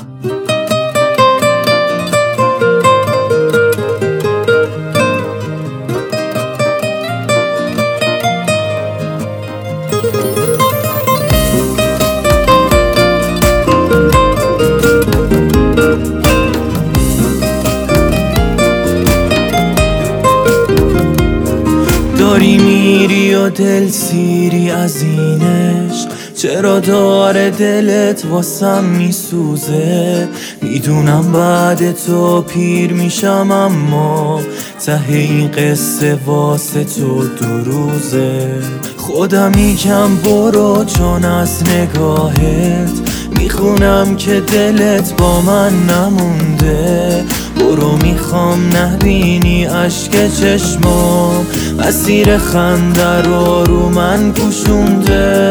داری میری و دل سیری از اینش، چرا داره دلت واسم میسوزه؟ میدونم بعد تو پیر میشم، اما ته این قصه واسه تو 2 روزه. خودم میگم برو، چون از نگاهت میخونم که دلت با من نمونده. برو، میخوام نبینی اشک چشمام مسیر خنده رو من پوشونده.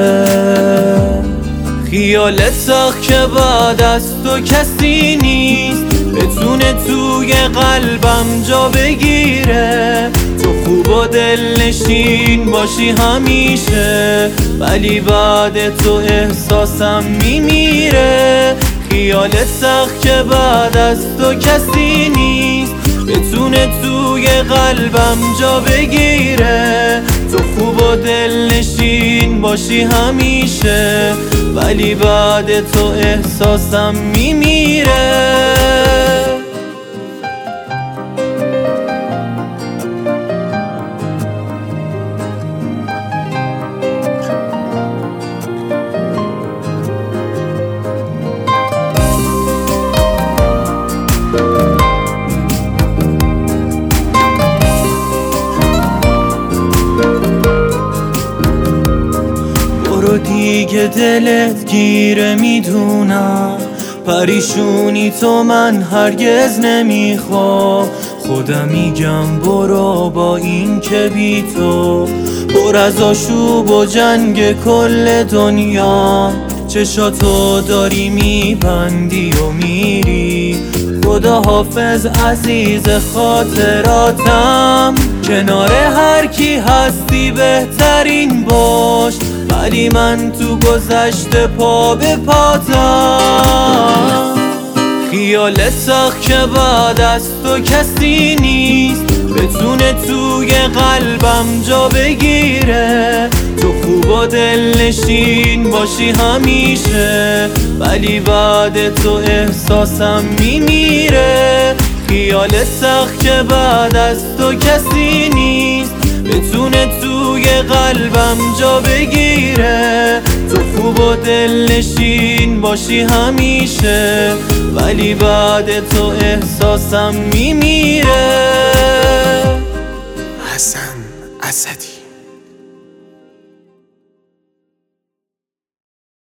خیالت ساخت که بعد از تو کسی نیست بتونه توی قلبم جا بگیره. تو خوب و دلنشین باشی همیشه، ولی بعد تو احساسم میمیره. خیالت ساخت که بعد از تو کسی نیست بتونه توی قلبم جا بگیره. تو خوب و دلنشین باشی همیشه، ولی بعد تو احساسم میمیره. دیگه دلت گیره، میدونم پریشونی تو من هرگز نمیخوام. خودم میگم برو، با این که بی تو پر از آشوب و جنگ کل دنیا. چشاتو داری میبندی و میری، خدا حافظ عزیز خاطراتم. کنار هر کی هستی بهترین باش، ولی من تو گذشته پا به پاتم. خیالت ساخت که بعد از تو کسی نیست بتونه توی قلبم جا بگیره. تو خوب و دلنشین باشی همیشه، ولی بعد تو احساسم میمیره. خیالت ساخت که بعد از تو کسی نیست بتونه توی قلبم جا بگیره. تو خوب و دلنشین باشی همیشه، ولی بعد تو احساسم میمیره.